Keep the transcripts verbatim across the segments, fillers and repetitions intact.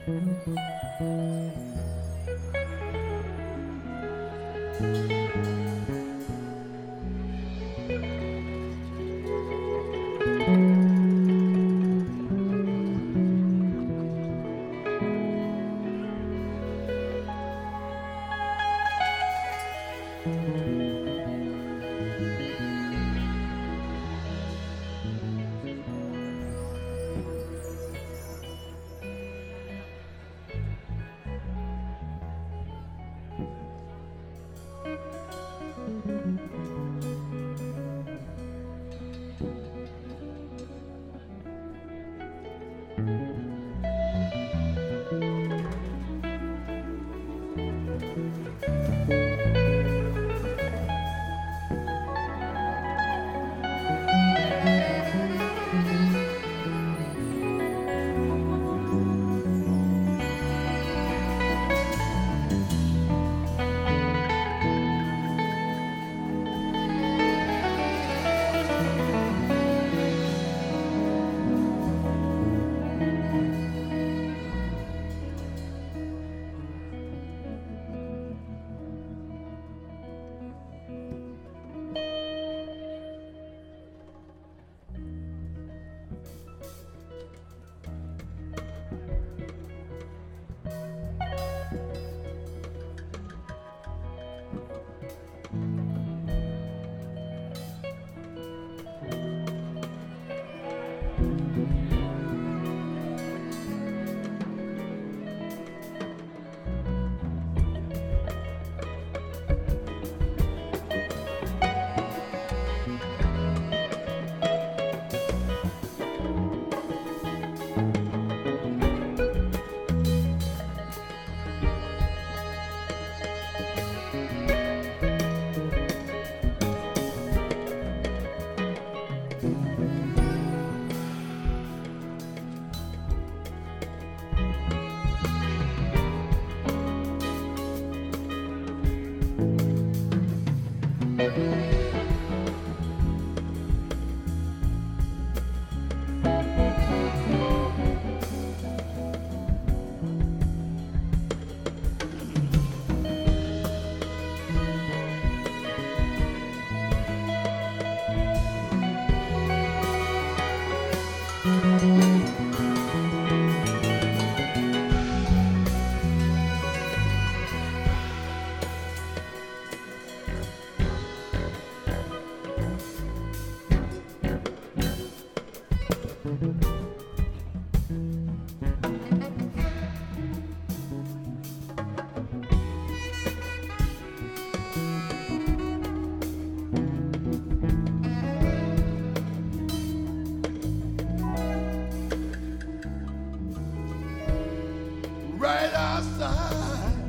Right outside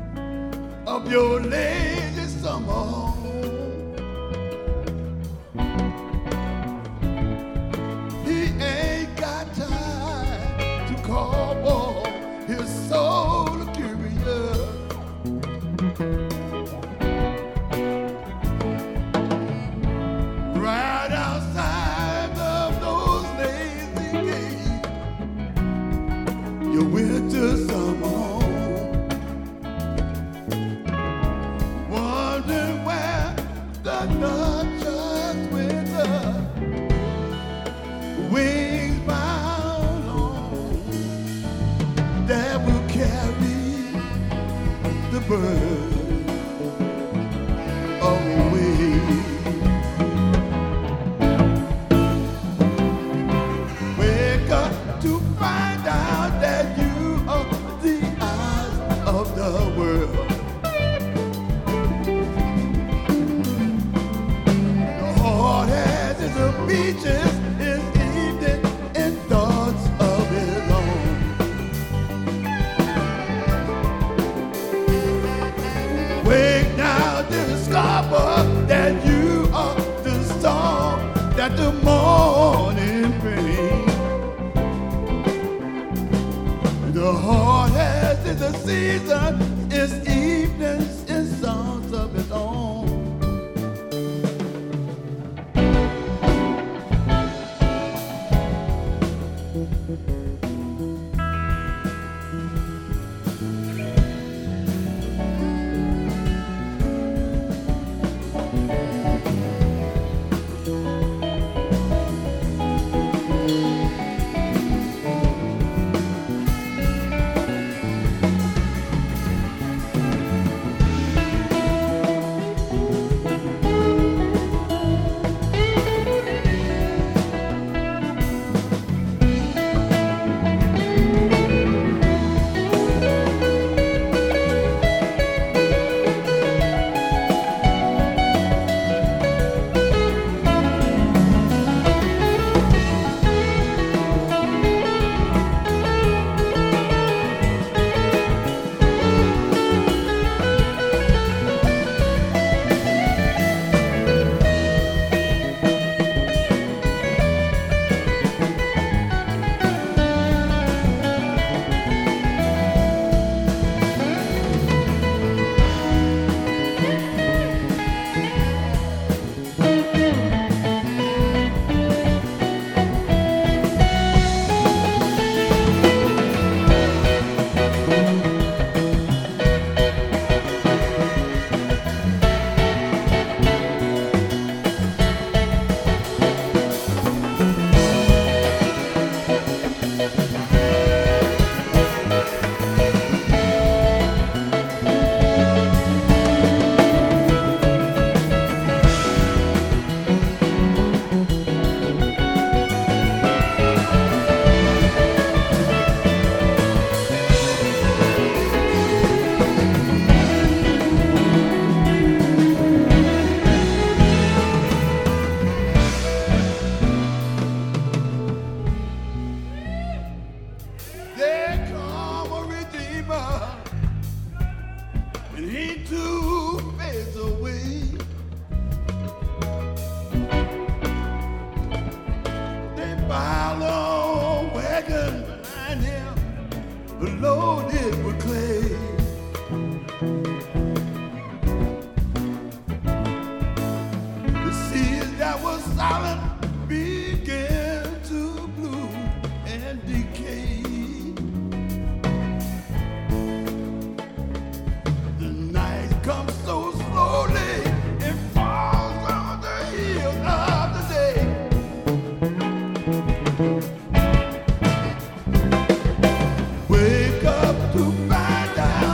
of your lady summer home. He ain't got time to call on his soul curious. Right outside of those lazy gates, your winter summer home, wondering where the nutjust winter wings bound on that will carry the bird away. Wake up to find out that you are the eyes of the world. The heart has its beaches, its evening, and thoughts of its own. Wake now to discover that you are the song that the morning brings. The heart has its season, its evenings, its songs of its own. There come a redeemer, and he too fades away. They pile a wagon behind him, loaded with clay. The seas that was silent began to bloom and decay. The night comes so slowly, it falls on the heels of the day. Wake up to find out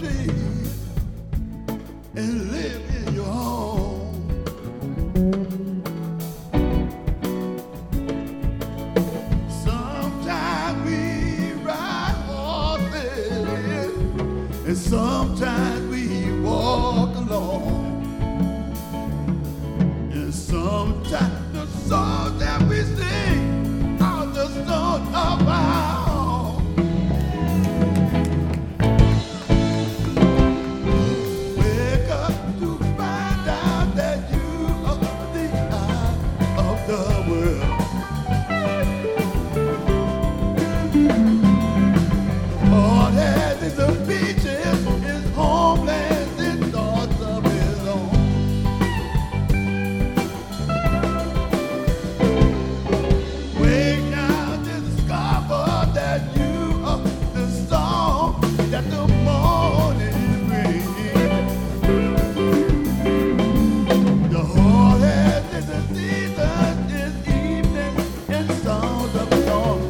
trees and live in your home. Sometimes we ride horses and sometimes we walk alone. And sometimes the songs that we sing are the songs of our own. Wake up to find out that you are the eye of the world. All that is the beaches, his homeland, and thoughts of his own. Wake now to discover that you are the song that the morning brings. The hardest is the season is evening and songs of song.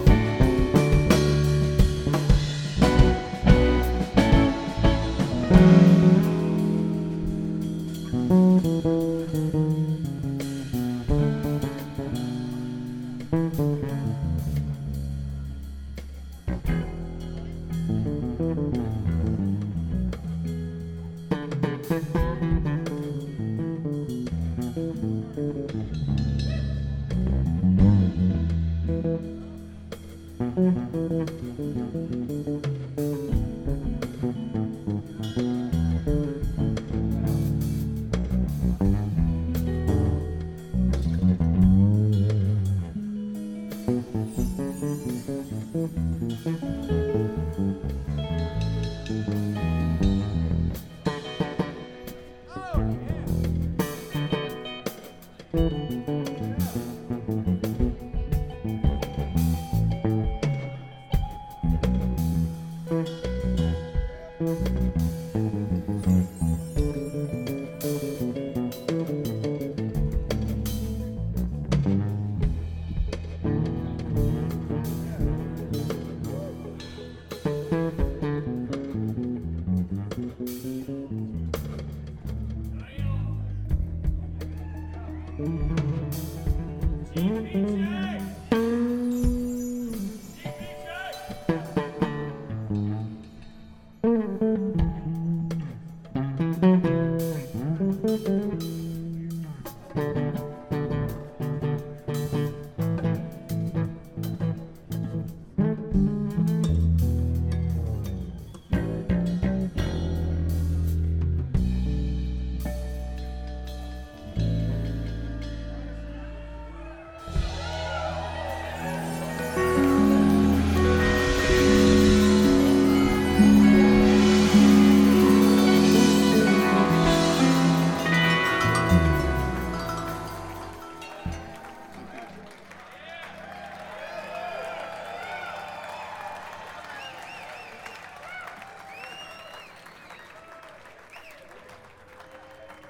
Thank you.